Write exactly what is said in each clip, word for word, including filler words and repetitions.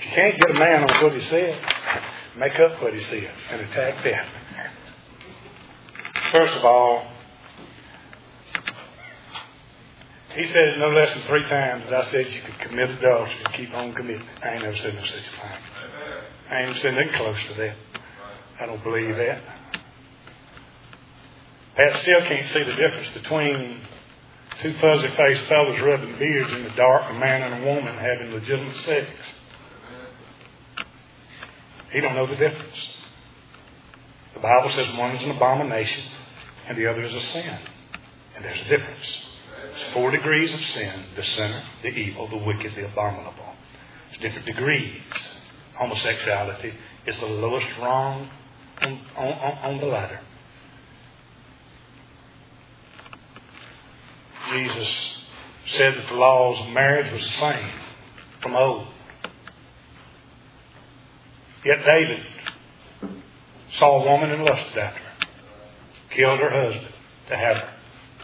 If you can't get a man on what he said, make up what he said and attack that. First of all, he said it no less than three times that I said you could commit adultery and keep on committing. I ain't never said no such a thing. I ain't said nothing close to that. I don't believe that. Pat still can't see the difference between two fuzzy-faced fellas rubbing beards in the dark, a man and a woman having legitimate sex. He don't know the difference. The Bible says one is an abomination and the other is a sin. And there's a difference. There's four degrees of sin: the sinner, the evil, the wicked, the abominable. There's different degrees. Homosexuality is the lowest rung on, on, on the ladder. Jesus said that the laws of marriage was the same from old. Yet David saw a woman and lusted after her, killed her husband to have her.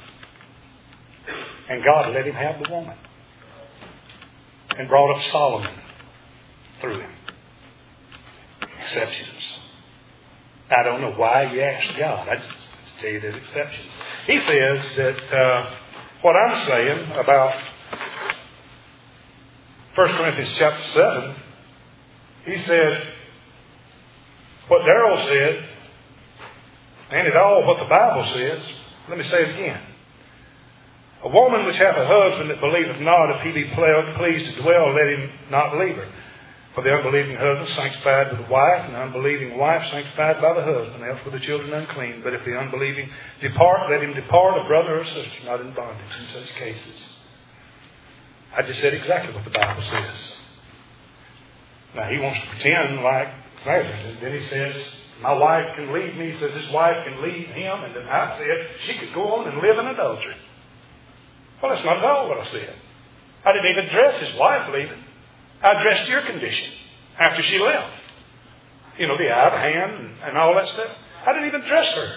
And God let him have the woman and brought up Solomon through him. Exceptions. I don't know why you asked God. I just tell you there's exceptions. He says that uh, what I'm saying about First Corinthians chapter seven, he said, what Darrell said, and it all what the Bible says. Let me say it again. A woman which hath a husband that believeth not, if he be pleased to dwell, let him not leave her. For the unbelieving husband sanctified with the wife, and the unbelieving wife sanctified by the husband, else were the children unclean. But if the unbelieving depart, let him depart, a brother or sister, not in bondage in such cases. I just said exactly what the Bible says. Now he wants to pretend like marriage. And then he says, my wife can leave me. He says his wife can leave him. And then I said she could go on and live in adultery. Well, that's not at all what I said. I didn't even address his wife leaving. I addressed your condition after she left. You know, the eye of the hand and, and all that stuff. I didn't even address her.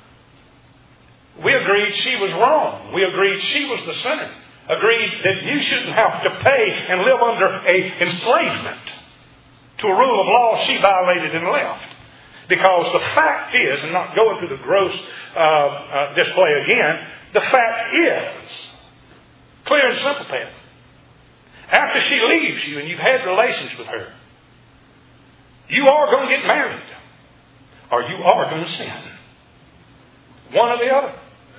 We agreed she was wrong. We agreed she was the sinner. Agreed that you shouldn't have to pay and live under a enslavement to a rule of law she violated and left. Because the fact is, and not going through the gross uh, uh, display again, the fact is, clear and simple, Pat. After she leaves you and you've had relations with her, you are going to get married. Or you are going to sin. One or the other.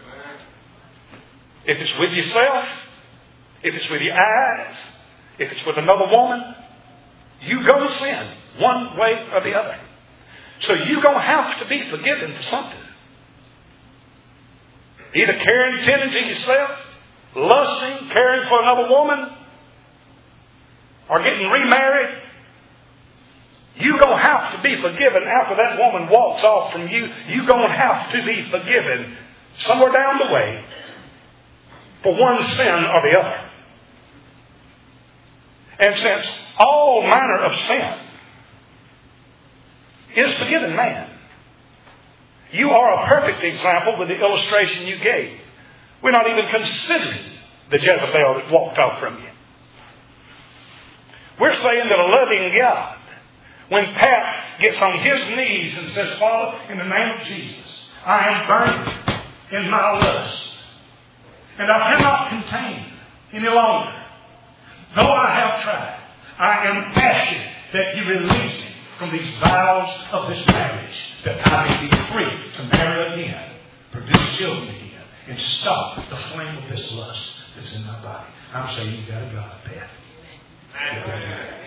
If it's with yourself, if it's with your eyes, if it's with another woman, you're going to sin one way or the other. So you're going to have to be forgiven for something. Either caring, tending to yourself, lusting, caring for another woman, or getting remarried. You're going to have to be forgiven after that woman walks off from you. You're going to have to be forgiven somewhere down the way for one sin or the other. And since all manner of sin is forgiven man, you are a perfect example with the illustration you gave. We're not even considering the Jezebel that walked off from you. We're saying that a loving God, when Pat gets on his knees and says, Father, in the name of Jesus, I am burning in my lust, and I cannot contain any longer. Though I have tried, I am asking that you release me from these vows of this marriage, that I may be free to marry again, produce children again, and stop the flame of this lust that's in my body. I'm saying you got a God, Pat. You got a God.